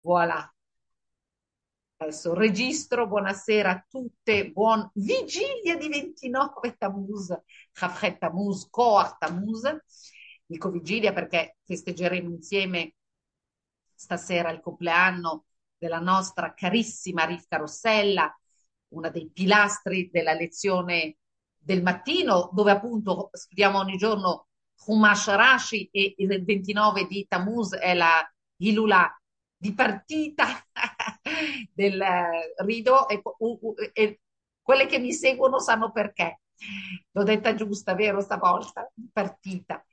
Voilà. Adesso registro, buonasera a tutte, buon vigilia di 29 Tammuz, Chafret Tammuz, Koach Tammuz. Dico vigilia perché festeggeremo insieme stasera il compleanno della nostra carissima Rivka Rossella, una dei pilastri della lezione del mattino, dove appunto studiamo ogni giorno Chumash Rashi e il 29 di Tammuz è la Hilula di partita del Rido e quelle che mi seguono sanno perché. L'ho detta giusta, vero, stavolta? Di partita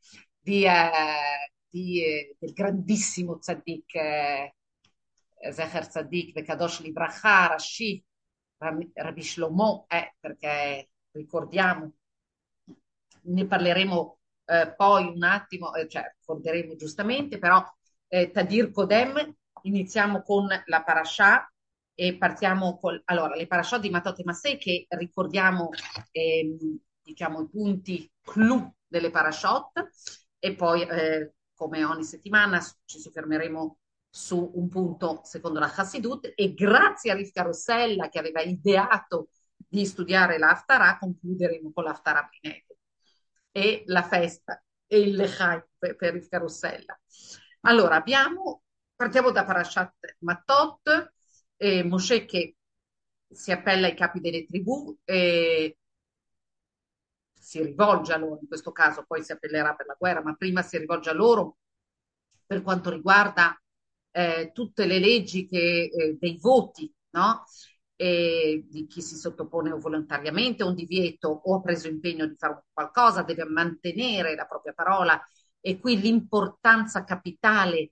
del grandissimo tzaddik, Zecher Tzaddik, Vekadosh Libracha, Rashi, Rabbi Shlomo, perché ricordiamo, ne parleremo poi un attimo, cioè ricorderemo giustamente, però Tadir Kodem, iniziamo con la parasha e partiamo con, allora, le parasha di Matot e Masei che ricordiamo, diciamo, i punti clou delle parashot e poi, come ogni settimana, ci soffermeremo su un punto secondo la Chassidut e grazie a Rivka Rossella che aveva ideato di studiare l'Haftarah, concluderemo con l'Haftarah Pinete e la festa e il Lechaim per Rivka Rossella. Allora, partiamo da Parashat Matot, Mosè che si appella ai capi delle tribù e si rivolge a loro, in questo caso poi si appellerà per la guerra, ma prima si rivolge a loro per quanto riguarda tutte le leggi dei voti, no? Di chi si sottopone o volontariamente a un divieto o ha preso impegno di fare qualcosa, deve mantenere la propria parola e qui l'importanza capitale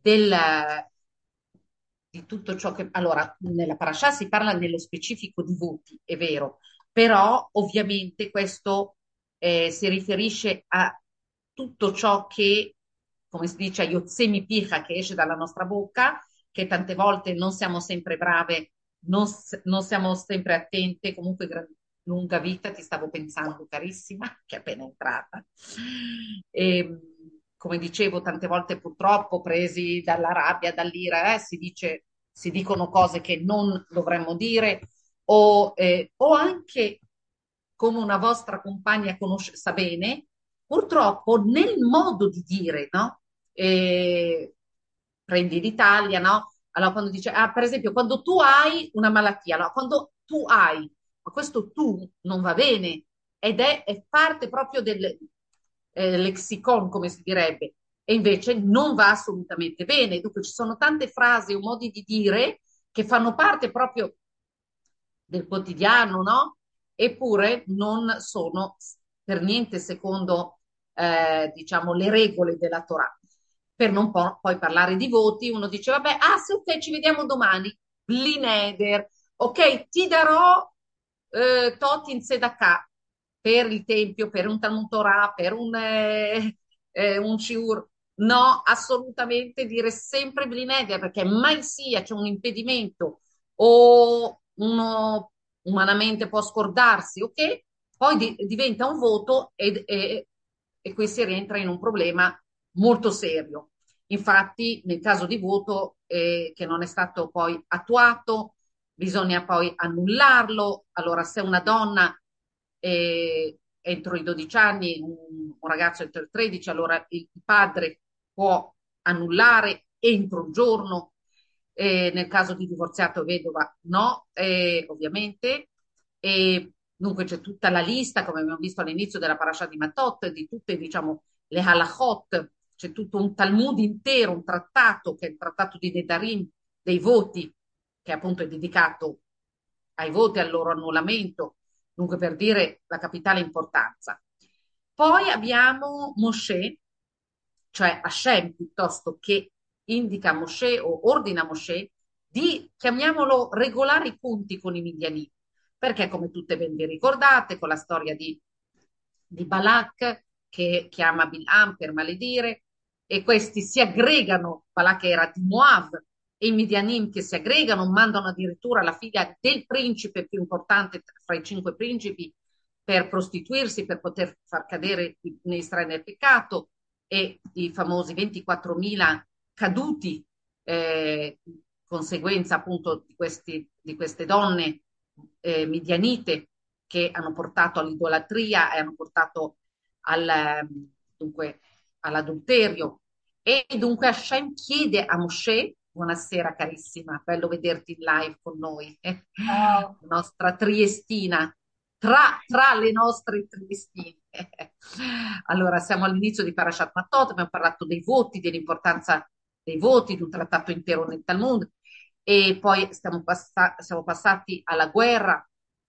di tutto ciò che... Allora, nella parasha si parla nello specifico di voti, è vero, però ovviamente questo si riferisce a tutto ciò che, come si dice, a Yotzemi Picha, che esce dalla nostra bocca, che tante volte non siamo sempre brave, non siamo sempre attente, comunque lunga vita, ti stavo pensando, carissima, che è appena entrata. E, come dicevo, tante volte purtroppo presi dalla rabbia, dall'ira, si dicono cose che non dovremmo dire o anche come una vostra compagna sa bene, purtroppo nel modo di dire, no? Eh, prendi l'Italia, no? Allora, quando dice, per esempio, quando tu hai una malattia, allora, quando tu hai, ma questo tu non va bene ed è parte proprio del lexicon, come si direbbe, e invece non va assolutamente bene. Dunque, ci sono tante frasi o modi di dire che fanno parte proprio del quotidiano, no? Eppure non sono per niente secondo, diciamo, le regole della Torah. Per non poi parlare di voti, uno dice, vabbè, ah sì, ok, ci vediamo domani, Blineder, ok, ti darò tot in Sedakah per il tempio, per un Talmud Torah, per un Shiur. No, assolutamente dire sempre Blineder, perché mai sia c'è un impedimento o uno umanamente può scordarsi, ok? Poi diventa un voto e qui si rientra in un problema molto serio. Infatti, nel caso di voto che non è stato poi attuato, bisogna poi annullarlo. Allora, se una donna entro i 12 anni, un ragazzo entro i 13, allora il padre può annullare entro un giorno, nel caso di divorziato o vedova no, ovviamente. E dunque c'è tutta la lista, come abbiamo visto all'inizio della parasha di Matot, di tutte, diciamo, le halachot, c'è tutto un Talmud intero, un trattato, che è il trattato di Nedarim, dei voti, che appunto è dedicato ai voti, al loro annullamento, dunque per dire la capitale importanza. Poi abbiamo Mosè, cioè Hashem piuttosto che indica a Mosè o ordina a Mosè di, chiamiamolo, regolare i punti con i midianiti, perché come tutte ben vi ricordate, con la storia di Balak che chiama Bilam per maledire, e questi si aggregano, Balak era di Moav, e i Midianim che si aggregano, mandano addirittura la figlia del principe più importante fra i cinque principi per prostituirsi, per poter far cadere Israele nel peccato, e i famosi 24.000 caduti conseguenza appunto di queste donne midianite che hanno portato all'idolatria e hanno portato dunque, all'adulterio. E dunque Hashem chiede a Mosè, buonasera carissima, bello vederti in live con noi, Ciao. nostra triestina, tra le nostre triestine. Allora, siamo all'inizio di Parashat Matot, abbiamo parlato dei voti, dell'importanza dei voti, di un trattato intero nel Talmud, e poi siamo passati alla guerra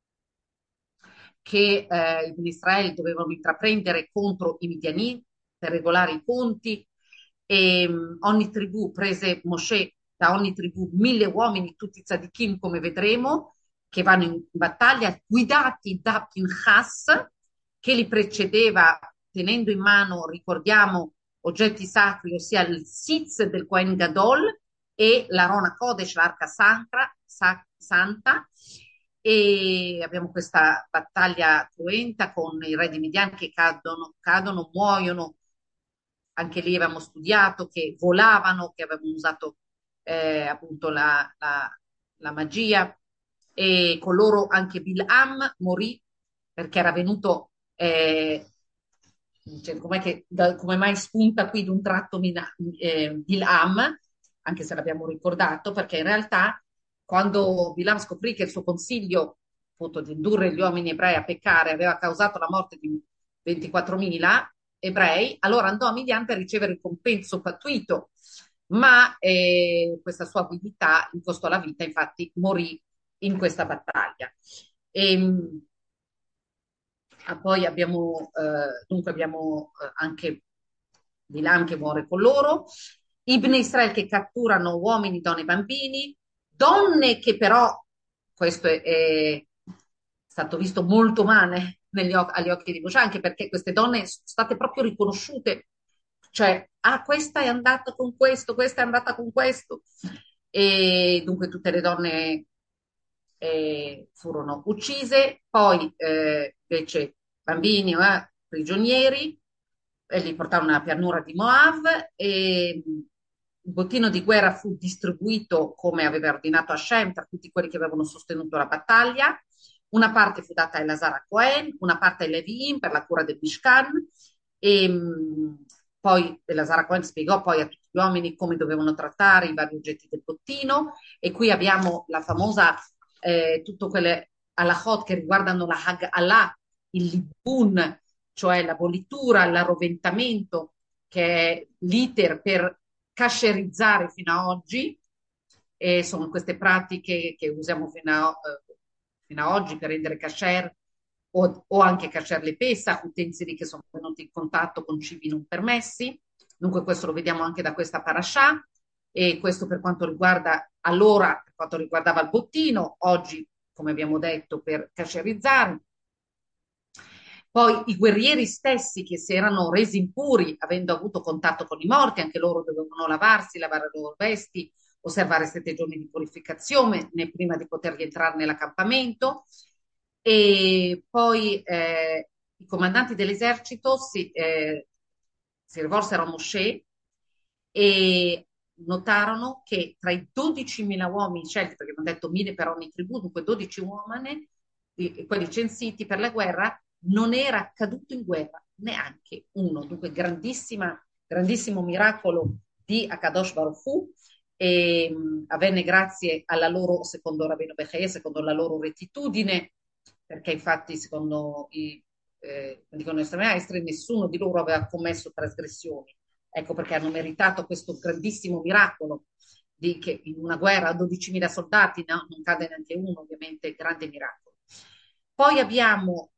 che gli Israele dovevano intraprendere contro i Midiani per regolare i conti e ogni tribù prese Mosè da ogni tribù 1000 uomini, tutti tzadikim come vedremo, che vanno in battaglia guidati da Pinchas che li precedeva tenendo in mano, ricordiamo, oggetti sacri, ossia il sitz del Kohen Gadol e la Rona Kodesh, l'arca santa, e abbiamo questa battaglia cruenta con i re di Midian che cadono, muoiono. Anche lì avevamo studiato che volavano, che avevano usato appunto la magia, e con loro anche Bil'am morì perché era venuto, cioè, come mai spunta qui d'un tratto Bil'am, anche se l'abbiamo ricordato, perché in realtà quando Bilam scoprì che il suo consiglio, appunto, di indurre gli uomini ebrei a peccare aveva causato la morte di 24.000 ebrei, allora andò a Midian per ricevere il compenso pattuito, ma questa sua abilità gli costò la vita, infatti morì in questa battaglia. E, poi dunque abbiamo anche Bilam che muore con loro, Ibn Israel che catturano uomini, donne e bambini, donne che però, questo è stato visto molto male agli occhi di Mosè, anche perché queste donne sono state proprio riconosciute, cioè, ah, questa è andata con questo, questa è andata con questo, e dunque tutte le donne furono uccise, poi invece bambini prigionieri, e li portarono nella pianura di Moav e il bottino di guerra fu distribuito come aveva ordinato Hashem tra tutti quelli che avevano sostenuto la battaglia. Una parte fu data a Elazar a Cohen, una parte ai Leviim per la cura del Mishkan e poi Elazar a Cohen spiegò poi a tutti gli uomini come dovevano trattare i vari oggetti del bottino e qui abbiamo la famosa tutte quelle halachot che riguardano la Hag Allah, il libun, cioè la bollitura, l'arroventamento, che è l'iter per cascerizzare fino ad oggi, e sono queste pratiche che usiamo fino ad oggi per rendere kasher o anche kasher le pesa, utensili che sono venuti in contatto con cibi non permessi. Dunque questo lo vediamo anche da questa parasha e questo per quanto riguarda allora, per quanto riguardava il bottino, oggi, come abbiamo detto, per casherizzare. Poi i guerrieri stessi che si erano resi impuri, avendo avuto contatto con i morti, anche loro dovevano lavarsi, lavare le loro vesti, osservare 7 giorni di purificazione prima di poter rientrare nell'accampamento. E poi i comandanti dell'esercito si rivolsero a Mosè e notarono che tra i 12.000 uomini scelti, perché abbiamo detto 1.000 per ogni tribù, dunque 12 uomini, quelli censiti per la guerra, non era accaduto in guerra neanche uno. Dunque grandissimo miracolo di Akadosh Baruch Hu, e avvenne grazie alla loro, secondo Rabbeinu Bechaye, secondo la loro rettitudine, perché infatti secondo dicono i nostri maestri nessuno di loro aveva commesso trasgressioni. Ecco perché hanno meritato questo grandissimo miracolo di che in una guerra a 12.000 soldati non cade neanche uno, ovviamente grande miracolo. Poi abbiamo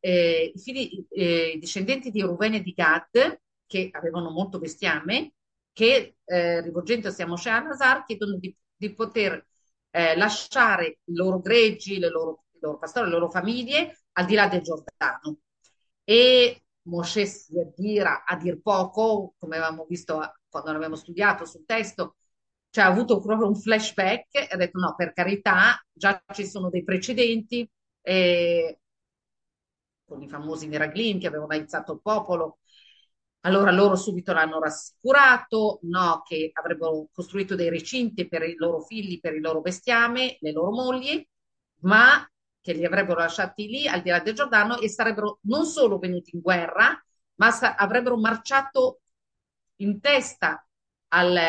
i discendenti di Ruven e di Gad, che avevano molto bestiame, che rivolgendosi a Mosè e a Nazar chiedono di poter lasciare i loro greggi, i loro pastori, le loro famiglie al di là del Giordano. E Mosè si addira a dir poco, come avevamo visto quando l'avevamo studiato sul testo, cioè ha avuto proprio un flashback e ha detto no, per carità, già ci sono dei precedenti, eh, con i famosi Meraglin che avevano aizzato il popolo. Allora loro subito l'hanno rassicurato, no, che avrebbero costruito dei recinti per i loro figli, per il loro bestiame, le loro mogli, ma che li avrebbero lasciati lì al di là del Giordano e sarebbero non solo venuti in guerra, ma avrebbero marciato in testa al-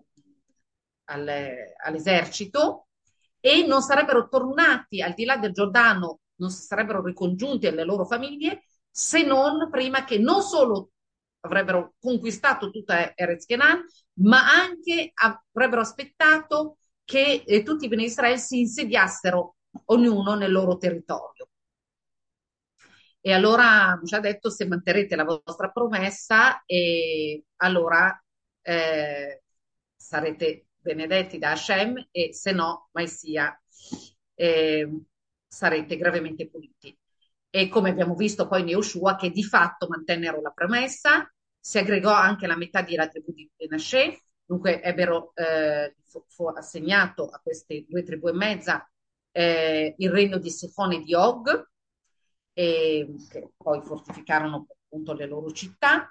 all'esercito e non sarebbero tornati al di là del Giordano, non si sarebbero ricongiunti alle loro famiglie se non prima che non solo avrebbero conquistato tutta Erez Kenan, ma anche avrebbero aspettato che tutti i Bene Israele si insediassero ognuno nel loro territorio. E allora ci ha detto: se manterrete la vostra promessa, allora eh, sarete benedetti da Hashem, e se no, mai sia, eh, sarete gravemente puniti. E come abbiamo visto poi in Yehoshua, che di fatto mantennero la promessa, si aggregò anche la metà della tribù di Menashe, dunque ebbero, fu assegnato a queste due tribù e mezza il regno di Sihon e di Og, che poi fortificarono appunto le loro città.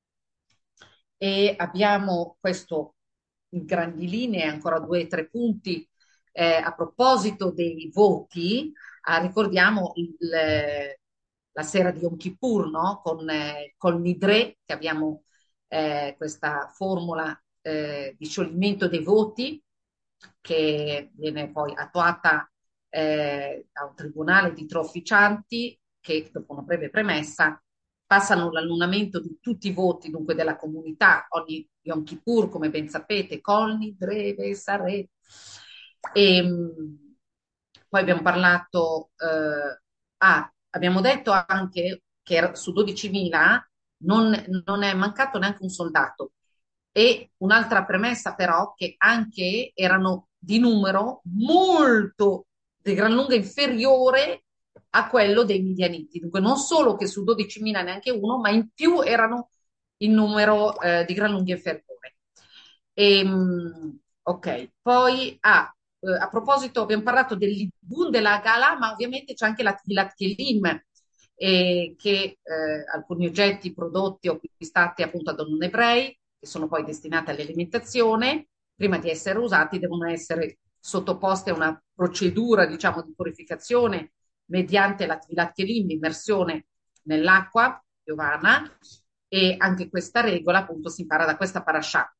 E abbiamo questo in grandi linee, ancora due o tre punti a proposito dei voti. Ricordiamo la sera di Yom Kippur, no? Col Nidre, che abbiamo questa formula di scioglimento dei voti che viene poi attuata da un tribunale di tre ufficianti che, dopo una breve premessa, passano l'annullamento di tutti i voti, dunque della comunità, ogni Yom Kippur, come ben sapete, Colni, Dreve, Sare. E, poi abbiamo parlato, abbiamo detto anche che su 12.000 non è mancato neanche un soldato. E un'altra premessa però, che anche erano di numero molto, di gran lunga inferiore a quello dei Midianiti. Dunque non solo che su 12.000 neanche uno, ma in più erano in numero di gran lunga inferiore. Ok, poi a proposito, abbiamo parlato dell'Ibun della Gala, ma ovviamente c'è anche la Tfilat Kelim, che alcuni oggetti prodotti o acquistati appunto da non ebrei, che sono poi destinati all'alimentazione, prima di essere usati devono essere sottoposti a una procedura, diciamo, di purificazione mediante la Tfilat Kelim, l'immersione nell'acqua piovana, e anche questa regola appunto si impara da questa parasha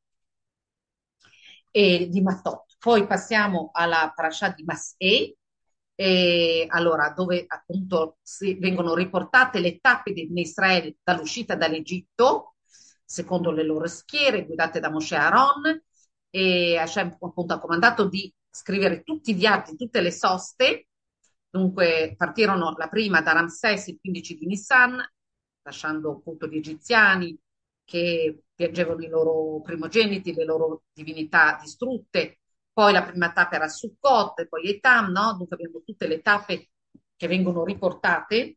di Matot. Poi passiamo alla parasha di Mas'e, allora, dove appunto vengono riportate le tappe di Israele dall'uscita dall'Egitto, secondo le loro schiere, guidate da Moshe Aaron, e Hashem appunto ha comandato di scrivere tutti i viaggi, tutte le soste. Dunque partirono la prima da Ramses il 15 di Nissan, lasciando appunto gli egiziani che piangevano i loro primogeniti, le loro divinità distrutte. Poi la prima tappa era Sukkot, e poi Etam, no? Dunque abbiamo tutte le tappe che vengono riportate,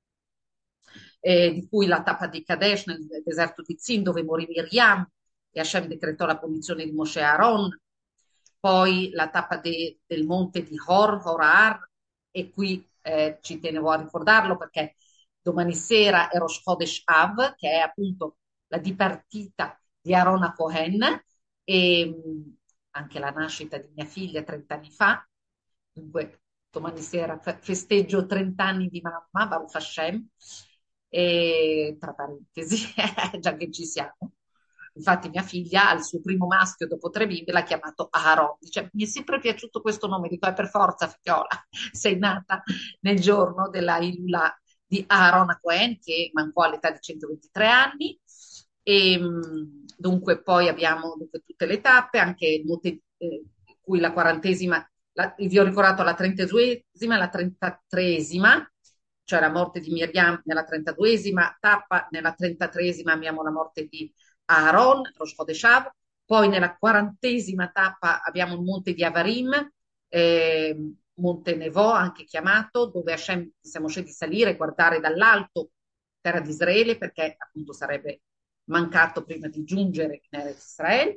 di cui la tappa di Kadesh nel deserto di Zin, dove morì Miriam, e Hashem decretò la punizione di Moshe Aaron. Poi la tappa del monte di Horar, e qui ci tenevo a ricordarlo perché domani sera è Rosh Chodesh Av, che è appunto la dipartita di Aaron a Cohen, e anche la nascita di mia figlia 30 anni fa. Dunque, domani sera festeggio 30 anni di mamma, Baruch Hashem, e tra parentesi, già che ci siamo. Infatti mia figlia al suo primo maschio dopo 3 bimbi l'ha chiamato Aaron. Dice: mi è sempre piaciuto questo nome. Dico: per forza, figliola, sei nata nel giorno della Ilula di Aaron a Cohen, che mancò all'età di 123 anni. E, dunque poi abbiamo dunque, tutte le tappe, anche il Monte, cui la quarantesima, vi ho ricordato la 32esima e la 33esima, cioè la morte di Miriam nella 32esima tappa, nella 33esima abbiamo la morte di Aaron, Rosh Chodeshav. Poi nella 40esima tappa abbiamo il monte di Avarim, Monte Nevò anche chiamato, dove Hashem siamo scelti di salire e guardare dall'alto terra di Israele, perché appunto sarebbe mancato prima di giungere in Eretz Israele.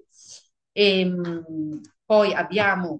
Poi abbiamo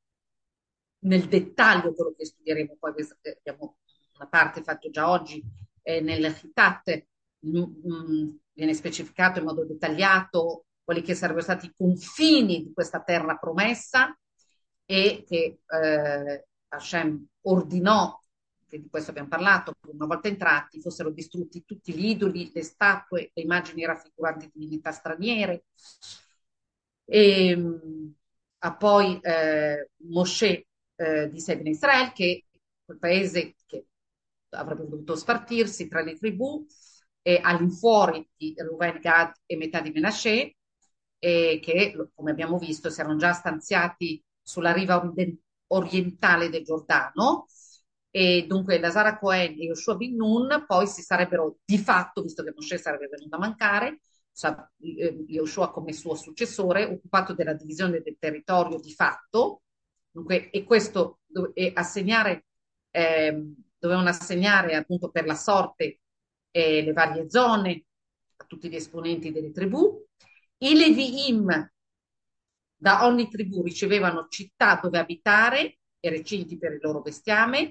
nel dettaglio quello che studieremo, poi abbiamo una parte fatto già oggi nel Hittat viene specificato in modo dettagliato quelli che sarebbero stati i confini di questa terra promessa e che Hashem ordinò, che di questo abbiamo parlato, che una volta entrati fossero distrutti tutti gli idoli, le statue, le immagini raffiguranti divinità straniere. E, ha poi Mosè disse a Israele che quel paese che avrebbe dovuto spartirsi tra le tribù e all'infuori di Reuven, Gad e metà di Menasce, e che, come abbiamo visto, si erano già stanziati sulla riva orientale del Giordano, e dunque Lazara Cohen e Yoshua bin Nun poi si sarebbero di fatto, visto che Mosè sarebbe venuto a mancare, Yoshua come suo successore, occupato della divisione del territorio di fatto, dunque, e questo e assegnare, dovevano assegnare appunto per la sorte le varie zone a tutti gli esponenti delle tribù. I Leviim da ogni tribù ricevevano città dove abitare e recinti per il loro bestiame.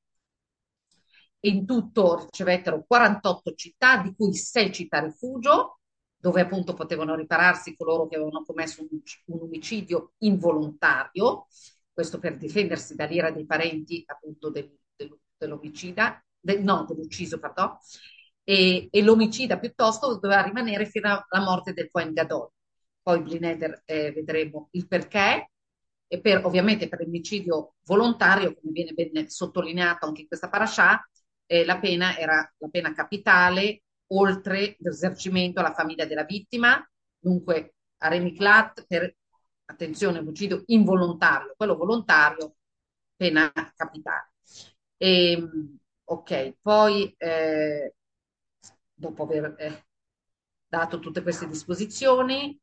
In tutto ricevettero 48 città, di cui 6 città rifugio, dove appunto potevano ripararsi coloro che avevano commesso un omicidio involontario, questo per difendersi dall'ira dei parenti appunto dell'omicida, no, dell'ucciso, pardon, e l'omicida piuttosto doveva rimanere fino alla morte del Cohen Gadol. Poi Blineder vedremo il perché, e ovviamente per l'omicidio volontario, come viene ben sottolineato anche in questa parasha, la pena era la pena capitale, oltre l'esercimento alla famiglia della vittima, dunque a Remiclat per, attenzione, omicidio involontario, quello volontario, pena capitale. E, ok, poi dopo aver dato tutte queste disposizioni,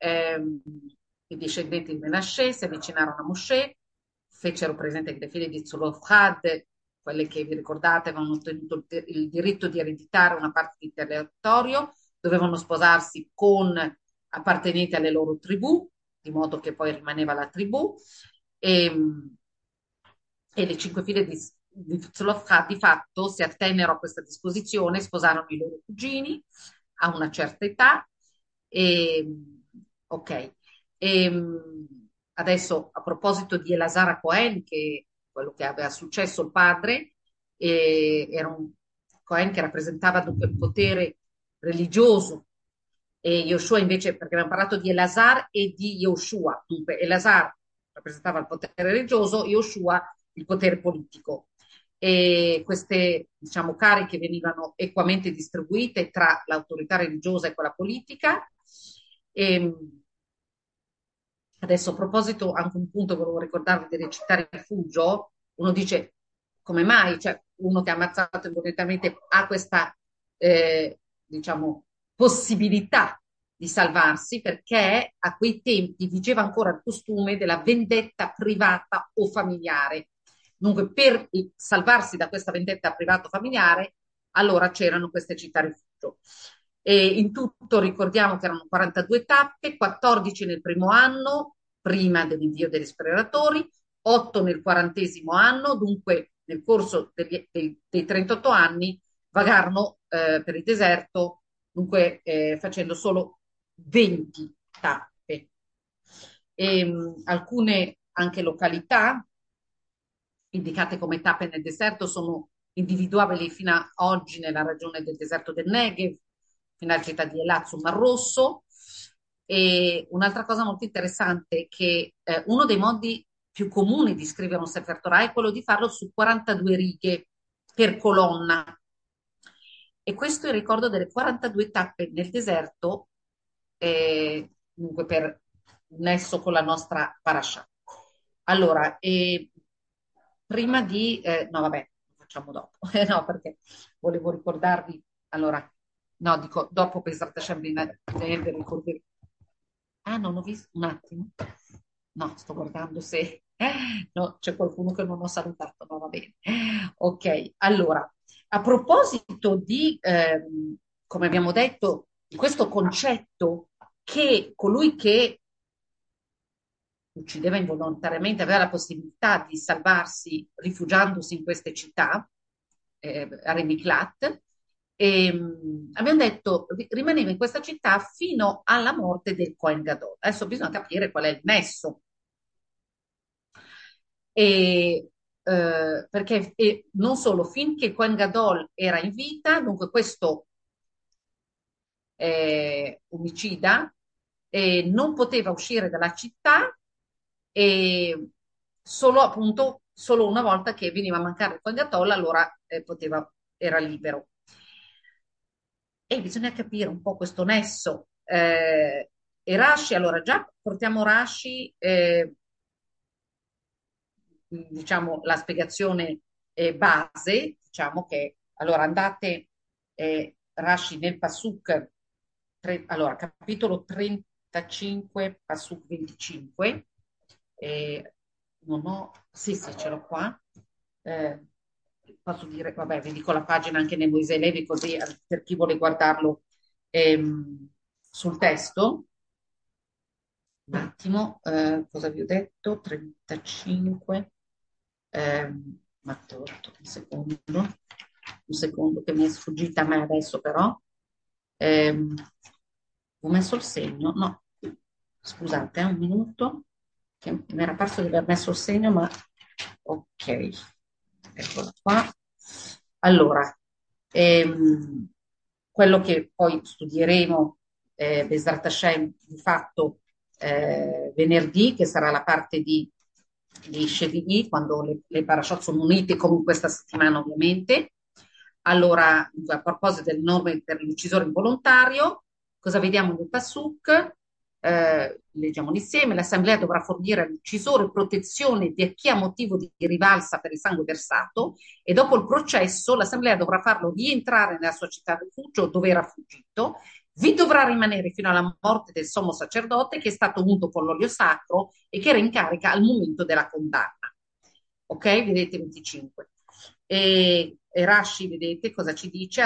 i discendenti di Menashe si avvicinarono a Mosè, fecero presente che le figlie di Zolofhad, quelle che vi ricordate avevano ottenuto il diritto di ereditare una parte di territorio, dovevano sposarsi con appartenenti alle loro tribù, di modo che poi rimaneva la tribù, e, e le 5 figlie di Zolofhad di fatto si attennero a questa disposizione, sposarono i loro cugini a una certa età. E, ok. E, adesso a proposito di Elazar Cohen, che quello che aveva successo il padre, era un Cohen che rappresentava dunque il potere religioso, e Yoshua invece, perché abbiamo parlato di Elazar e di Yoshua, dunque Elazar rappresentava il potere religioso, Yoshua il potere politico. E queste, diciamo, cariche venivano equamente distribuite tra l'autorità religiosa e quella politica. E, adesso a proposito, anche un punto volevo ricordarvi delle città rifugio, uno dice come mai, cioè uno che ha ammazzato involontariamente ha questa, diciamo, possibilità di salvarsi, perché a quei tempi vigeva ancora il costume della vendetta privata o familiare. Dunque, per salvarsi da questa vendetta privata o familiare, allora c'erano queste città rifugio. E in tutto ricordiamo che erano 42 tappe, 14 nel primo anno, prima dell'invio degli esploratori, 8 nel 40° anno, dunque nel corso dei 38 anni vagarono per il deserto, dunque facendo solo 20 tappe. E, alcune anche località indicate come tappe nel deserto sono individuabili fino a oggi nella regione del deserto del Negev, fino alla città di Eilat sul Mar Rosso. E un'altra cosa molto interessante è che uno dei modi più comuni di scrivere un Sefer Torah è quello di farlo su 42 righe per colonna. E questo è il ricordo delle 42 tappe nel deserto, dunque per un nesso con la nostra parasha. Allora, prima di... no, vabbè, lo facciamo dopo. No, perché volevo ricordarvi... Allora, no, dico, dopo Pesach Hashem ricordi. Ah, non ho visto un attimo. No, sto guardando se no, c'è qualcuno che non ho salutato. No, va bene. Ok, allora, a proposito di, come abbiamo detto, di questo concetto che colui che uccideva involontariamente aveva la possibilità di salvarsi rifugiandosi in queste città, a Remiklat, E, abbiamo detto rimaneva in questa città fino alla morte del Cohen Gadol. Adesso bisogna capire qual è il nesso. E, perché non solo finché il Cohen Gadol era in vita, dunque questo omicida non poteva uscire dalla città e solo appunto solo una volta che veniva a mancare il Cohen Gadol, allora era libero. E bisogna capire un po' questo nesso. E Rashi, allora già portiamo Rashi, diciamo la spiegazione base, diciamo che allora andate Rashi nel Pasuk, allora capitolo 35, Pasuk 25, non ho, sì sì ce l'ho qua, eh, posso dire, vabbè vi dico la pagina anche nel Moisè Levi così per chi vuole guardarlo sul testo. Un attimo, cosa vi ho detto? 35, Matteo, un secondo che mi è sfuggita a me adesso però. Ehm, Ho messo il segno, no, scusate, un minuto, che mi era parso di aver messo il segno, ma ok, eccola qua. Allora, ehm, quello che poi studieremo, Besrat Hashem, di fatto venerdì, che sarà la parte di Shevi'i, quando le parashat sono unite come in questa settimana ovviamente. Allora, a proposito delle norme per l'uccisore involontario, cosa vediamo nel Pasuk? Leggiamo insieme, l'assemblea dovrà fornire all'uccisore protezione di chi ha motivo di rivalsa per il sangue versato e dopo il processo l'assemblea dovrà farlo rientrare nella sua città di rifugio dove era fuggito. Vi dovrà rimanere fino alla morte del sommo sacerdote che è stato unto con l'olio sacro e che era in carica al momento della condanna. Ok? Vedete 25. E Rashi, vedete cosa ci dice?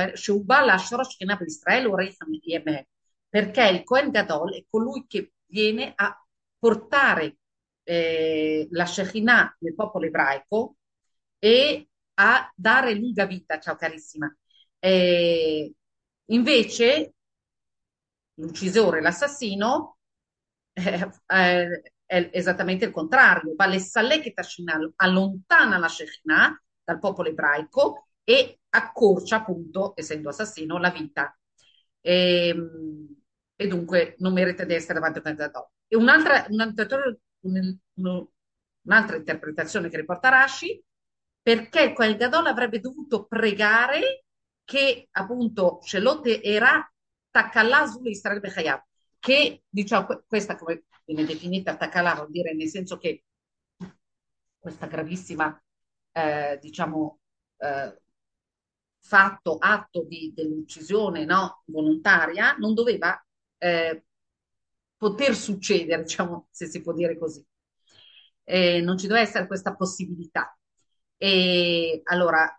Perché il Cohen Gadol è colui che viene a portare la Shekinah nel popolo ebraico e a dare lunga vita. Ciao carissima. Eh, Invece l'uccisore, l'assassino, è esattamente il contrario. Balessalek Tashinah allontana la Shekinah dal popolo ebraico e accorcia, appunto, essendo assassino, la vita. E, e dunque non merita di essere davanti a un candidato. E un'altra interpretazione che riporta Rashi, perché quel Gadol avrebbe dovuto pregare che appunto Shelote era Takallà su Israele Bechayat, che diciamo questa come viene definita Takallà vuol dire nel senso che questa gravissima diciamo eh, atto dell'uccisione no, volontaria non doveva eh, poter succedere, diciamo, se si può dire così. Non ci doveva essere questa possibilità. E allora,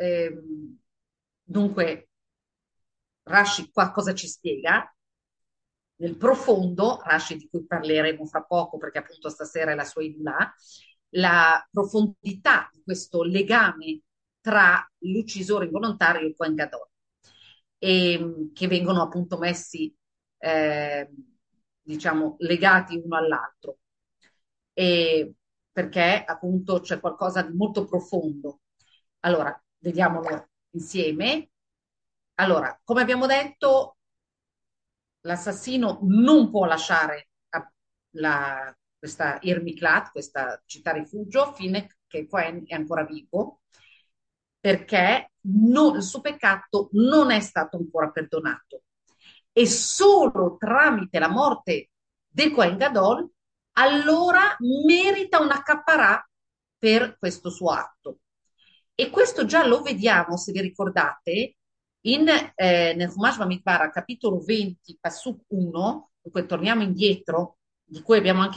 dunque, Rashi qua cosa ci spiega? Nel profondo, Rashi di cui parleremo fra poco perché appunto stasera è la sua Ilulà, la profondità di questo legame tra l'uccisore involontario e il Kohen Gadol, che vengono appunto messi, eh, diciamo, legati uno all'altro, e perché appunto c'è qualcosa di molto profondo. Allora, vediamolo insieme. Allora, come abbiamo detto, l'assassino non può lasciare questa Irmiklat, questa città rifugio, fino che Cohen è ancora vivo, perché il suo peccato non è stato ancora perdonato. E solo tramite la morte del Cohen Gadol, allora merita una capparà per questo suo atto. E questo già lo vediamo, se vi ricordate, nel Chumash Bamidbar, capitolo 20, Pasuk 1, dunque torniamo indietro, di cui abbiamo anche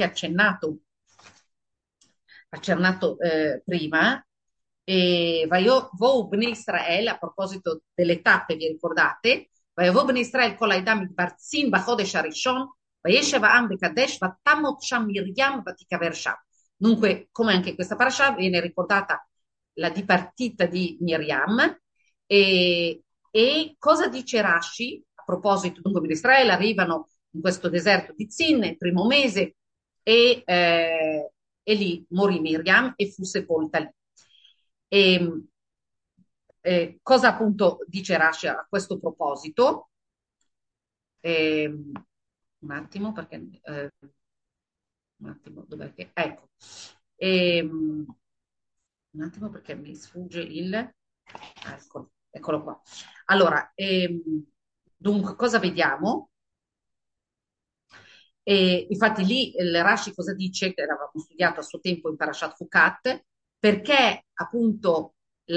accennato prima, e Vayovou Bnei Israel, a proposito delle tappe, vi ricordate? Vayovou Bnei Israel kol haidam mitbarzim b'chodesh harishon, vayeshev ha'am bekadesh vatamot sham Miriam vatikaver sham. Dunque, come anche in questa parasha viene ricordata la dipartita di Miriam e, E cosa dice Rashi? A proposito, dunque, gli Israele arrivano in questo deserto di Zin nel primo mese e lì morì Miriam e fu sepolta lì. E, cosa appunto dice Rashi a questo proposito? Un attimo, perché un attimo, dov'è che... Ecco. Ehm, un attimo perché mi sfugge il... Ecco, eccolo qua. Allora, dunque, cosa vediamo? Infatti lì il Rashi cosa dice, che avevamo studiato a suo tempo in Parashat Fukat, perché appunto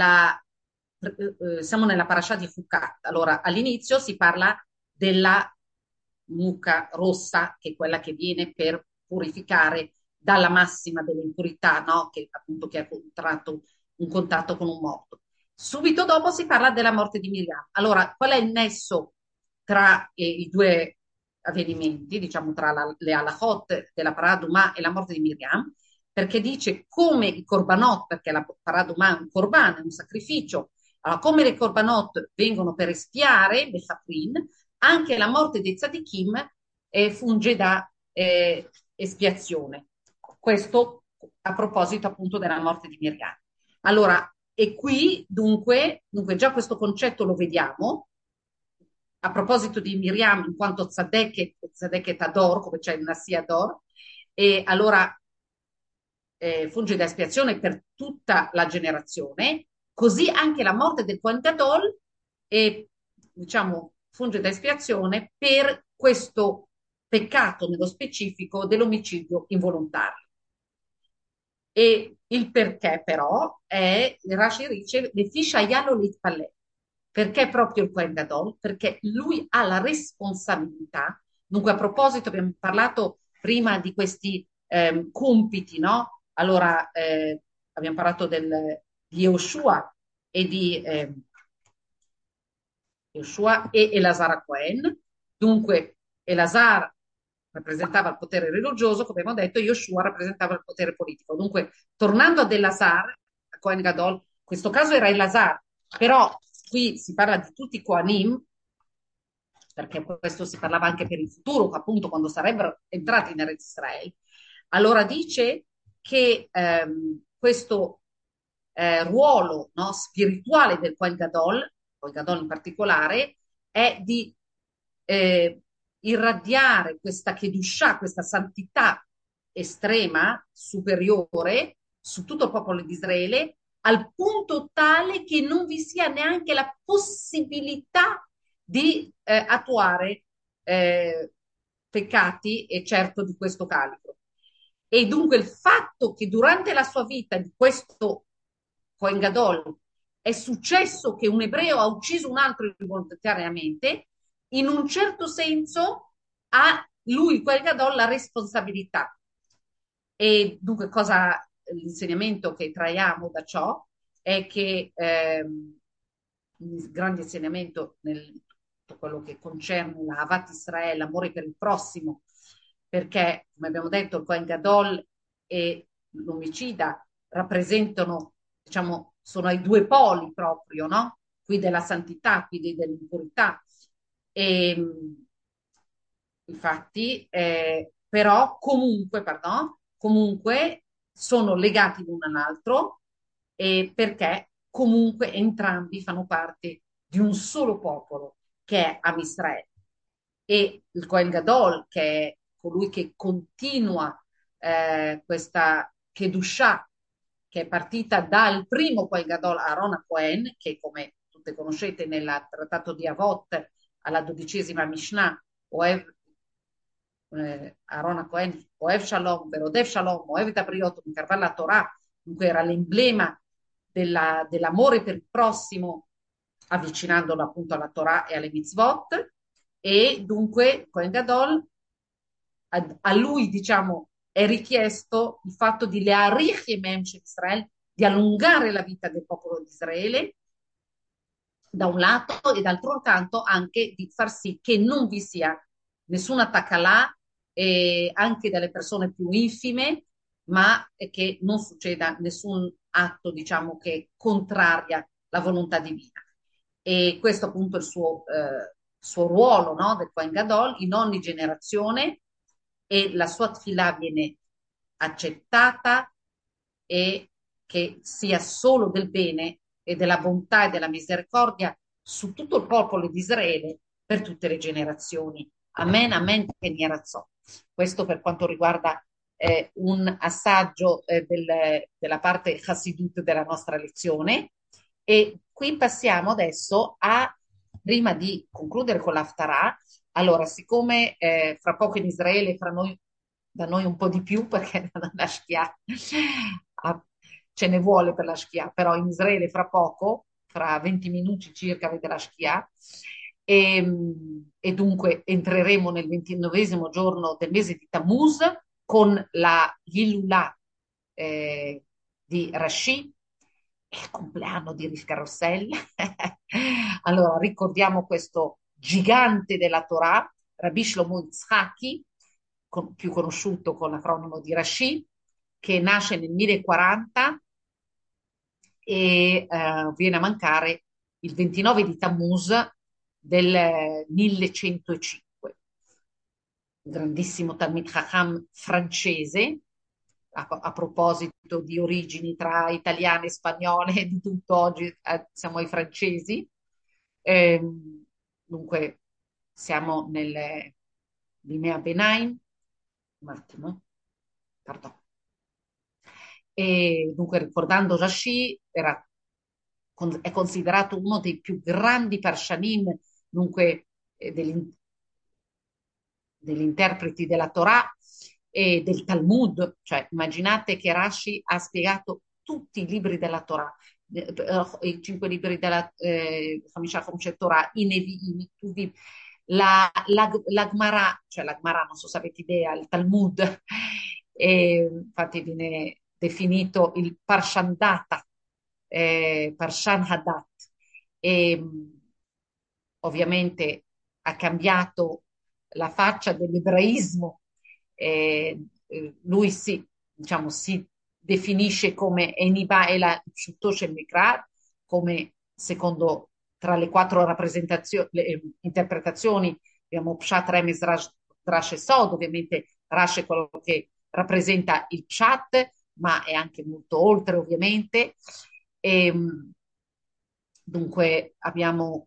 siamo nella Parashat di Fukat. Allora, all'inizio si parla della mucca rossa, che è quella che viene per purificare dalla massima delle impurità, no? Che appunto che ha contratto un contatto con un morto. Subito dopo si parla della morte di Miriam. Allora, qual è il nesso tra i due avvenimenti, diciamo tra le halachot della Paraduma e la morte di Miriam? Perché dice come i korbanot, perché la Paraduma è un korban, è un sacrificio, allora, come le korbanot vengono per espiare, le chaprin, anche la morte dei tzadikim funge da espiazione. Questo a proposito appunto della morte di Miriam. Allora, e qui dunque già questo concetto lo vediamo. A proposito di Miriam, in quanto Tzadeket Ador, come c'è il Nasi Ador, e allora funge da espiazione per tutta la generazione, così anche la morte del Kohen Gadol diciamo, funge da espiazione per questo peccato nello specifico dell'omicidio involontario. E il perché però è, Rashi dice, le fisciaialo litpallè. Perché proprio il Kohen Gadol? Perché lui ha la responsabilità. Dunque, a proposito, abbiamo parlato prima di questi compiti, no? Allora, abbiamo parlato di Yoshua e di Yoshua e Elazar Cohen. Dunque, Elazar rappresentava il potere religioso, come abbiamo detto, Yoshua rappresentava il potere politico. Dunque, tornando ad Elazar, a Cohen Gadol, in questo caso era Elazar, però qui si parla di tutti i Kohanim, perché questo si parlava anche per il futuro, appunto quando sarebbero entrati in Eretz Israele. Allora dice che questo ruolo, no, spirituale del Kohen Gadol in particolare, è di irradiare questa Kedushah, questa santità estrema, superiore, su tutto il popolo di Israele, al punto tale che non vi sia neanche la possibilità di attuare peccati e certo di questo calibro. E dunque il fatto che durante la sua vita di questo Kohen Gadol è successo che un ebreo ha ucciso un altro involontariamente, in un certo senso ha lui, Kohen Gadol, la responsabilità. E dunque l'insegnamento che traiamo da ciò è che il grande insegnamento nel tutto quello che concerne la Havat Israel, l'amore per il prossimo, perché, come abbiamo detto, il Kohen Gadol e l'omicida rappresentano, diciamo, sono ai due poli proprio, no? Qui della santità, qui dell'impurità. E, infatti, però comunque, pardon, comunque sono legati l'uno all'altro perché comunque entrambi fanno parte di un solo popolo che è Am Israele. E il Kohen Gadol, che è colui che continua questa Kedushah, che è partita dal primo Kohen Gadol, Aaron Cohen, che come tutte conoscete nel trattato di Avot, alla 12ª Mishnah, Oev, Aaron Cohen, Oev Shalom, Verodev Shalom, Oev Tabriot, Mikarva la Torah, dunque era l'emblema dell'amore per il prossimo, avvicinandolo appunto alla Torah e alle mitzvot, e dunque Kohen Gadol, a lui diciamo è richiesto il fatto di learich yemem shel Israel, di allungare la vita del popolo di Israele da un lato e d'altro canto anche di far sì che non vi sia nessuna takalà anche dalle persone più infime, ma che non succeda nessun atto, diciamo, che contraria la volontà divina. e questo appunto è il suo ruolo, no, del Kohen Gadol in ogni generazione, e la sua tefillah viene accettata, e che sia solo del bene e della bontà e della misericordia su tutto il popolo di Israele per tutte le generazioni. Amen, amen, che ne razzò. Questo per quanto riguarda un assaggio della parte Hassidut della nostra lezione. E qui passiamo adesso a, prima di concludere con l'Haftarah, allora, siccome fra poco in Israele, fra noi, da noi un po' di più, perché la Shkia ah, ce ne vuole per la Shkia, però in Israele fra poco, fra 20 minuti circa, avete la Shkia, e dunque entreremo nel 29esimo giorno del mese di Tammuz con la Hilulà di Rashi, è il compleanno di Rivka Rossell. Allora, ricordiamo questo gigante della Torah, Rabbi Shlomo Yitzhaki, più conosciuto con l'acronimo di Rashi, che nasce nel 1040 e viene a mancare il 29 di Tammuz del 1105. Un grandissimo Talmid Chacham francese, a proposito di origini tra italiane e spagnole, e di tutto oggi siamo ai francesi. Dunque, siamo nel Bimea Benaim, un attimo, pardon. E dunque, ricordando Rashi, è considerato uno dei più grandi Parshanim, dunque degli interpreti della Torah e del Talmud, cioè immaginate che Rashi ha spiegato tutti i libri della Torah, i 5 libri della Hamisha Chomshe Torah, i Nevi'im, i Tuvim, la Gemara, cioè la Gemara, non so se avete idea, il Talmud, infatti viene definito il Parshandata, Parshan Hadat, e ovviamente ha cambiato la faccia dell'ebraismo. Lui si definisce come Eniba Ela Pshutosh el Mikra, come secondo tra le 4 interpretazioni abbiamo Pshat, Remes, Rash e Sod. Ovviamente Rash è quello che rappresenta il Pshat, ma è anche molto oltre, ovviamente. E, dunque abbiamo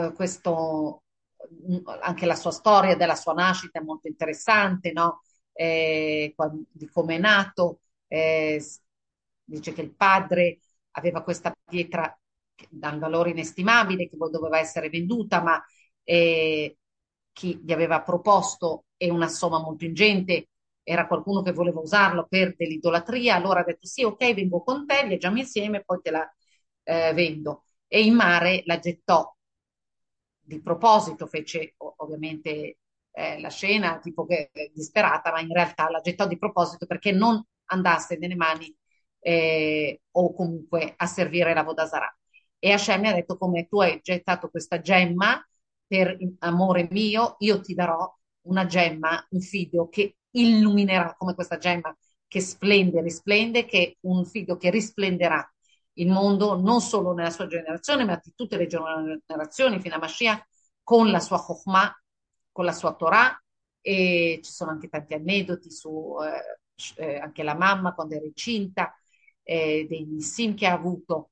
anche la sua storia della sua nascita è molto interessante, no? Di come è nato. Dice che il padre aveva questa pietra dal valore inestimabile che poi doveva essere venduta, ma chi gli aveva proposto e una somma molto ingente era qualcuno che voleva usarlo per dell'idolatria. Allora ha detto sì, ok, vengo con te, viaggiamo insieme, poi te la vendo. E in mare la gettò di proposito, fece ovviamente la scena tipo che disperata, ma in realtà la gettò di proposito perché non andasse nelle mani o comunque a servire la Vodasarà. E Hashem mi ha detto: come tu hai gettato questa gemma per amore mio, io ti darò una gemma, un figlio che illuminerà come questa gemma che splende, risplende, che è un figlio che risplenderà il mondo non solo nella sua generazione, ma di tutte le generazioni fino a Mashiach, con la sua Chokhmah, con la sua Torah. E ci sono anche tanti aneddoti su anche la mamma quando era incinta, dei nissim che ha avuto.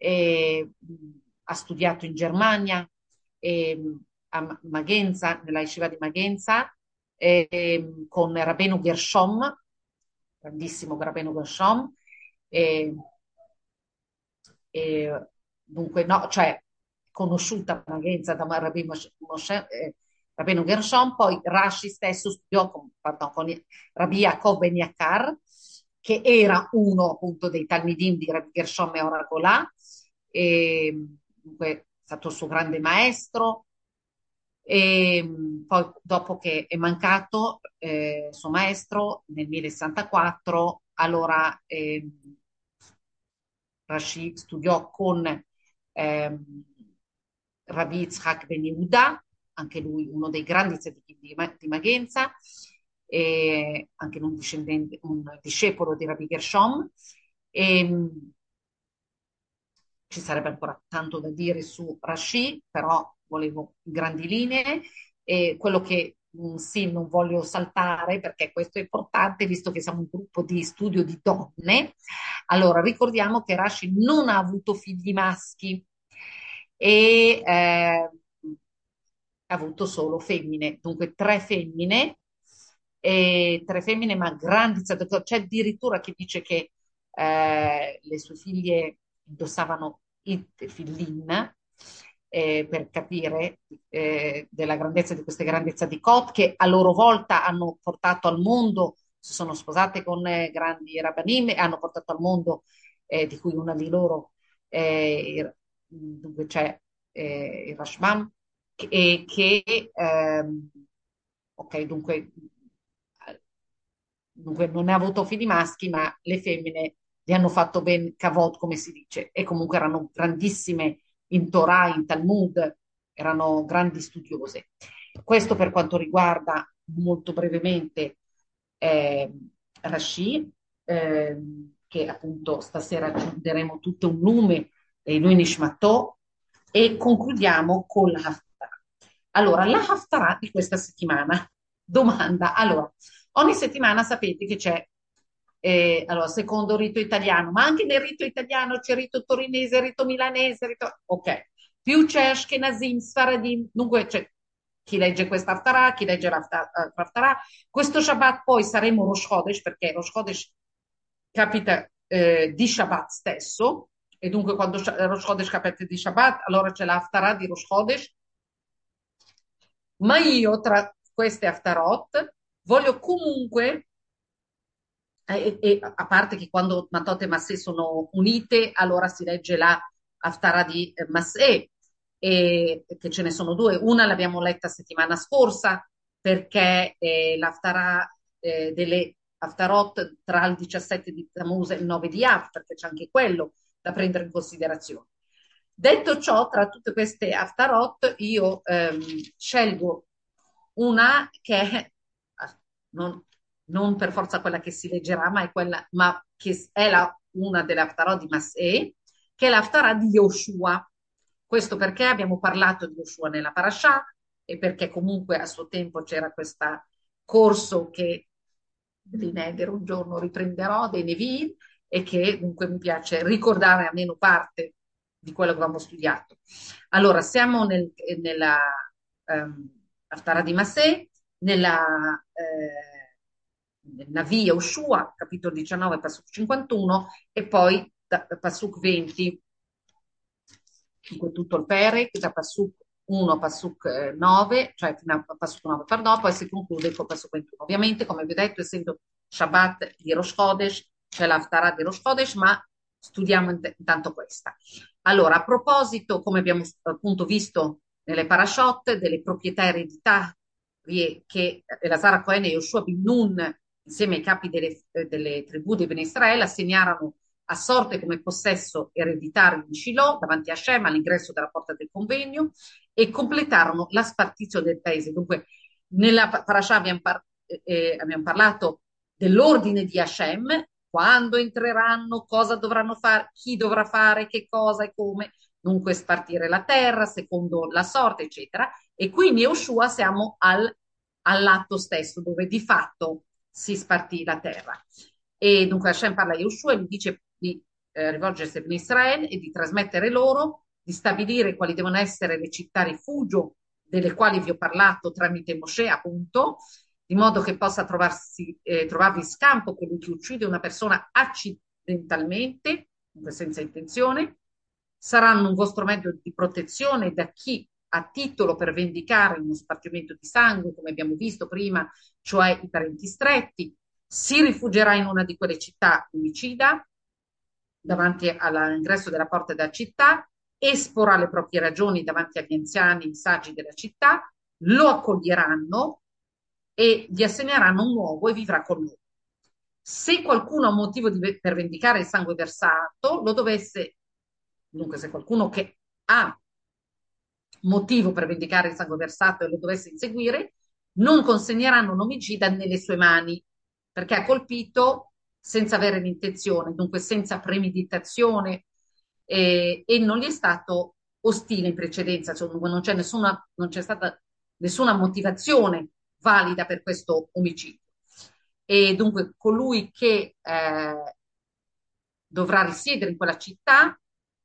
Ha studiato in Germania, a Magenza, nella Yeshiva di Magenza, con Rabbeinu Gershom, grandissimo Rabbeinu Gershom. eh, e dunque, no, cioè conosciuta Magenza da Rabbeinu Gershom, poi Rashi stesso studiò con Rabbi Yaakov Ben Yakar, che era uno appunto dei Talmidim di Rabbi Gershom e Oracolà, e dunque è stato il suo grande maestro. E poi dopo che è mancato suo maestro nel 1064, allora Rashi studiò con Rabbi Yitzhak Ben Yehuda, anche lui uno dei grandi tzaddikim di Magenza, e anche un discepolo di Rabbi Gershom. E, ci sarebbe ancora tanto da dire su Rashid, però volevo grandi linee. E quello che sì, non voglio saltare perché questo è importante, visto che siamo un gruppo di studio di donne. Allora, ricordiamo che Rashid non ha avuto figli maschi e ha avuto solo femmine, dunque tre femmine ma grandi, c'è addirittura chi dice che le sue figlie indossavano il tefillin per capire della grandezza di queste grandezze di Kot, che a loro volta hanno portato al mondo, si sono sposate con grandi rabbanim e hanno portato al mondo, di cui una di loro, dunque c'è il Rashbam, ok, dunque non ha avuto figli maschi, ma le femmine gli hanno fatto ben cavot, come si dice, e comunque erano grandissime in Torah, in Talmud, erano grandi studiose. Questo per quanto riguarda molto brevemente eh, Rashi, che appunto stasera aggiungeremo tutto un nome, lui Nishmatò, e concludiamo con la Haftarah. Allora, la Haftarah di questa settimana. Domanda. Allora, ogni settimana sapete che c'è, allora, secondo rito italiano, ma anche nel rito italiano c'è rito torinese, rito milanese, ok. Più c'è Ashkenazim, Sfaradim, dunque c'è chi legge questa Haftarah, chi legge l'Haftarah. Questo Shabbat poi saremo Rosh Chodesh, perché Rosh Chodesh capita di Shabbat stesso, e dunque quando Rosh Chodesh capita di Shabbat, allora c'è l'Haftarah di Rosh Chodesh, ma io tra queste Haftarot voglio comunque, e a parte che quando Matot e Massé sono unite, allora si legge la Haftarah di Massé, e che ce ne sono due. Una l'abbiamo letta settimana scorsa, perché l'Haftarah delle Haftarot tra il 17 di Tammuz e il 9 di Av, perché c'è anche quello da prendere in considerazione. Detto ciò, tra tutte queste Haftarot, io scelgo una che è non, non per forza quella che si leggerà, ma è quella, ma che è una delle Haftarot di Mas'eh, che è l'Haftarah di Yoshua. Questo perché abbiamo parlato di Yoshua nella Parashah e perché comunque a suo tempo c'era questo corso che di Neder un giorno riprenderò, dei Nevi'im, e che dunque mi piace ricordare almeno parte di quello che abbiamo studiato. Allora, siamo nella Haftarah di Mas'eh, nel Navi Yoshua, capitolo 19, Pasuk 51, e poi da Pasuk 20, dunque tutto il Perek, da Pasuk 1 a Pasuk 9, cioè fino a Pasuk 9 per dopo, e si conclude con Pasuk 21. Ovviamente, come vi ho detto, essendo Shabbat di Rosh Chodesh, c'è l'Haftarah di Rosh Chodesh, ma studiamo intanto questa. Allora, a proposito, come abbiamo appunto visto nelle parashot, delle proprietà ereditarie che Elazar Cohen e Yoshua bin Nun, insieme ai capi delle tribù di Ben Israele, assegnarono a sorte come possesso ereditario di Shiloh davanti a Shem all'ingresso della porta del convegno e completarono la spartizione del paese. Dunque, nella parasha abbiamo parlato dell'ordine di Hashem, quando entreranno, cosa dovranno fare, chi dovrà fare, che cosa e come, dunque spartire la terra secondo la sorte, eccetera. E quindi Yoshua siamo all'atto stesso, dove di fatto si spartì la terra. E dunque Hashem parla a Yoshua e gli dice di rivolgersi a Israele e di trasmettere loro, di stabilire quali devono essere le città rifugio delle quali vi ho parlato tramite Mosè, appunto, di modo che possa trovarvi in scampo colui che uccide una persona accidentalmente, senza intenzione, saranno un vostro mezzo di protezione da chi ha titolo per vendicare uno spargimento di sangue, come abbiamo visto prima, cioè i parenti stretti, si rifugierà in una di quelle città omicida davanti all'ingresso della porta della città, esporrà le proprie ragioni davanti agli anziani e saggi della città, lo accoglieranno e gli assegneranno un uovo e vivrà con loro. Se qualcuno ha un motivo per vendicare il sangue versato, lo dovesse, dunque se qualcuno che ha motivo per vendicare il sangue versato e lo dovesse inseguire, non consegneranno un omicida nelle sue mani, perché ha colpito senza avere l'intenzione, dunque senza premeditazione e non gli è stato ostile in precedenza, cioè non c'è stata nessuna motivazione valida per questo omicidio. E dunque colui che dovrà risiedere in quella città,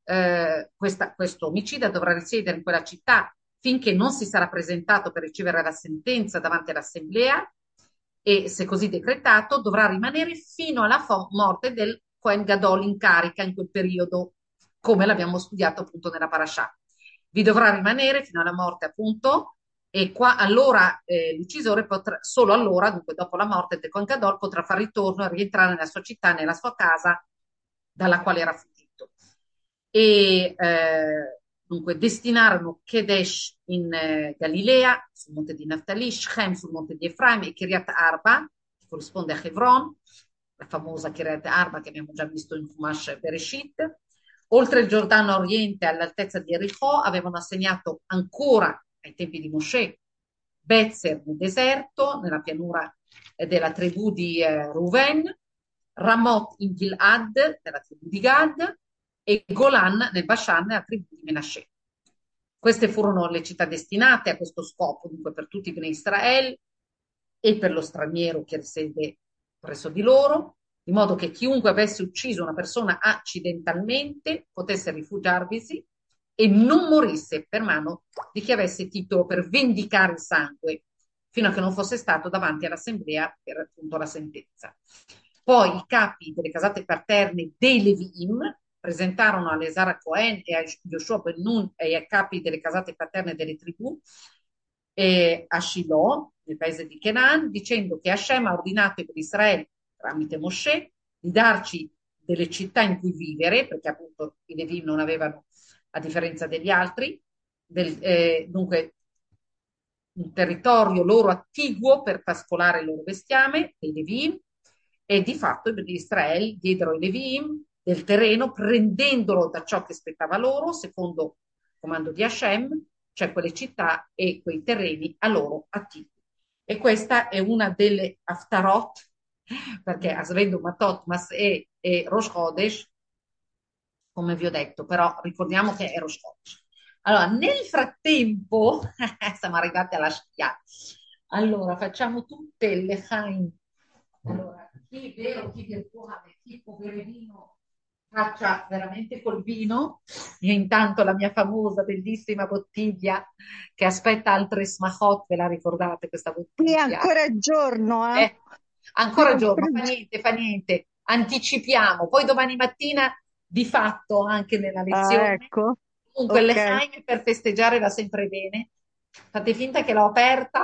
questo omicida dovrà risiedere in quella città finché non si sarà presentato per ricevere la sentenza davanti all'assemblea e, se così decretato, dovrà rimanere fino alla morte del Cohen Gadol in carica in quel periodo, come l'abbiamo studiato appunto nella parasha. Vi dovrà rimanere fino alla morte, appunto, e qua allora l'uccisore potrà, solo allora, dunque dopo la morte del Cohen Gadol, potrà fare ritorno e rientrare nella sua città, nella sua casa dalla quale era fuggito. E dunque destinarono Kedesh in Galilea, sul monte di Naftali, Shechem sul monte di Efraim e Kiryat Arba, che corrisponde a Hebron, la famosa Kiryat Arba che abbiamo già visto in Chumash Bereshit. Oltre il Giordano a oriente, all'altezza di Erico, avevano assegnato ancora ai tempi di Mosè Bezer nel deserto, nella pianura della tribù di Ruven, Ramot in Gilad, nella tribù di Gad, e Golan nel Bashan, nella tribù di Menashe. Queste furono le città destinate a questo scopo, dunque per tutti i beni Israele e per lo straniero che risiede presso di loro, in modo che chiunque avesse ucciso una persona accidentalmente potesse rifugiarvisi e non morisse per mano di chi avesse titolo per vendicare il sangue, fino a che non fosse stato davanti all'assemblea per appunto la sentenza. Poi i capi delle casate paterne dei Leviim presentarono a Esara Cohen e a Yoshua Ben Nun e ai capi delle casate paterne delle tribù a Shiloh, nel paese di Canaan, dicendo che Hashem ha ordinato per Israele, tramite Mosè, di darci delle città in cui vivere, perché appunto i Leviim non avevano, a differenza degli altri, dunque un territorio loro attiguo per pascolare il loro bestiame, dei Leviim, e di fatto gli Israele diedero ai Leviim del terreno prendendolo da ciò che spettava loro, secondo il comando di Hashem, cioè quelle città e quei terreni a loro attigui. E questa è una delle Haftarot, perché Asvendo Matot e Rosh Chodesh, come vi ho detto, però ricordiamo che è Rosh Chodesh. Allora, nel frattempo, siamo arrivati alla Shkia. Allora, facciamo tutte le Chaim. Allora, chi vero, chi virtuale, chi poverino faccia veramente col vino. Io intanto la mia famosa, bellissima bottiglia che aspetta altre smachot, ve la ricordate questa Qui bottiglia? ancora è giorno, eh? Eh, Qui ancora giorno, ancora è fa niente, fa niente. Anticipiamo. Poi domani mattina, di fatto, anche nella Ah, lezione, ecco, comunque ok. l'Echaim per festeggiare va sempre bene. Fate finta che l'ho aperta.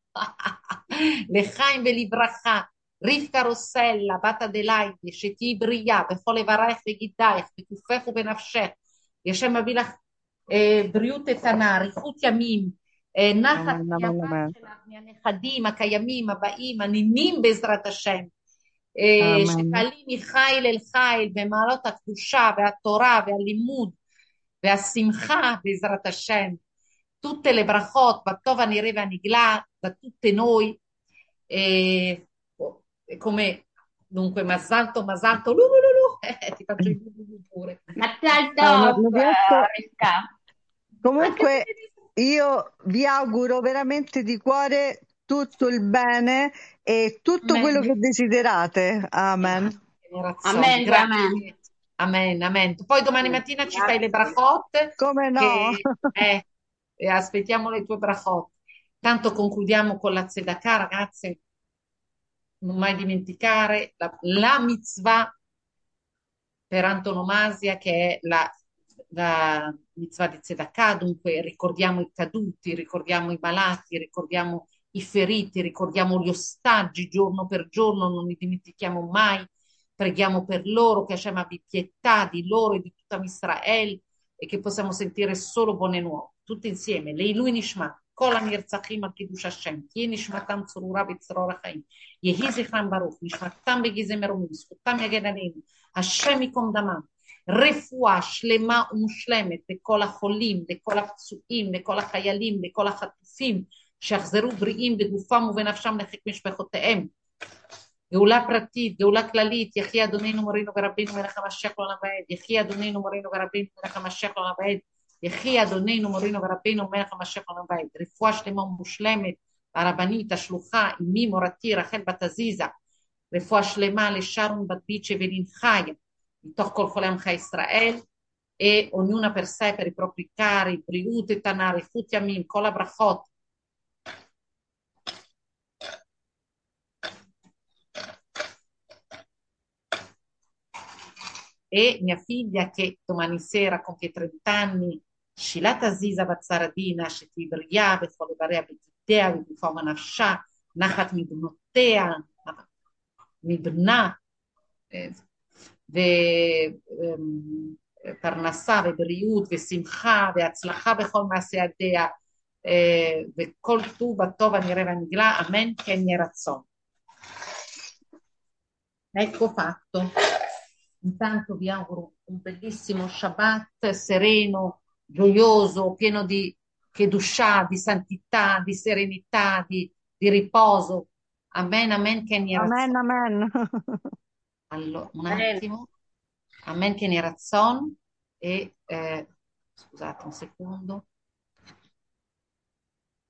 L'Echaim velibracha. Rivka Rossella, בת אדליידי, שתהיי בריאה בכל איברייך וגידייך, בכופך ובנפשך, והשם מביא לך בריאות איתנה, אריכות ימים, נחת Amen, amen, מהבת amen. שלך, מהנכדים הקיימים, הבאים, הנינים בעזרת השם, Amen. שתעלי מחיל אל חיל במעלות הקדושה והתורה והלימוד והשמחה בעזרת השם, tutte le brachot, Vattova Nireva Nigla, da tutte noi, e, come dunque Masalto, ti faccio il pure. Mazzal Non, Tov, non riesco. Rivka. Anche a Comunque, te, io vi auguro veramente di cuore tutto il bene e tutto quello amen. che desiderate. Amen. Generazioni, Amen, amen. grazie. Amen, amen. Poi domani mattina ci fai le Grazie. brachot, Come no? che aspettiamo le tue brachot. Tanto concludiamo con la tzedakah, ragazze. Non mai dimenticare la mitzvah per antonomasia che è la mitzvah di Tzedakah, dunque ricordiamo i caduti, ricordiamo i malati, ricordiamo i feriti, ricordiamo gli ostaggi giorno per giorno, non li dimentichiamo mai, preghiamo per loro, che Hashem abbia pietà di loro e di tutta Israele e che possiamo sentire solo buone nuove, tutti insieme, Leilui Nishma, כל הנרצחים על קידוש השם, תהיה נשמתם צרורה בצרור החיים, יהי זכרם ברוך, נשמתם בגזי מרומים, זכותם יגן עלינו, השם ייקום דמם, רפואה שלמה ומושלמת לכל החולים, לכל הפצועים, לכל החיילים, לכל החטופים, שיחזרו בריאים בגופם ובנפשם לחיק משפחותיהם. גאולה פרטית, גאולה כללית, יחי אדוננו מורינו ורבינו מלך המשיח לעולם ועד, יחי אדוננו מורינו ורבינו מלך המשיח לעולם ועד, יחי אדוננו מורינו ורבינו מלך המשיח לעולם ועד, רפואה שלמה ומושלמת, הרבנית, השלוחה, אמי מורתי, רחל בת עזיזה, רפואה שלמה לשרון בת ביצ'ה ולנחיה, מתוך כל חולי עמך ישראל, e ognuna per sé, per i propri cari, bриут איתנה, אריכות ימים, כל הברכות. E mia figlia che domani sera compie 30 anni, Shilata Ziza Bazzaradina, שתבריה וכל איבריה בגידיה ובפורמה נפשה, נחת מבנותיה, מבנה, ופרנסה ובריאות ושמחה והצלחה בכל מעשה ידיה, וכל טוב הטוב הנראה והנגלה, אמן כן יהי רצון. Ecco fatto. Intanto vi auguro un bellissimo Shabbat sereno, gioioso, pieno di Kedushah, di santità, di serenità, di riposo. Amen, amen, che ne Amen, razzon. amen. Allora, un Bene. attimo. Amen, che ne razzon. E scusate un secondo.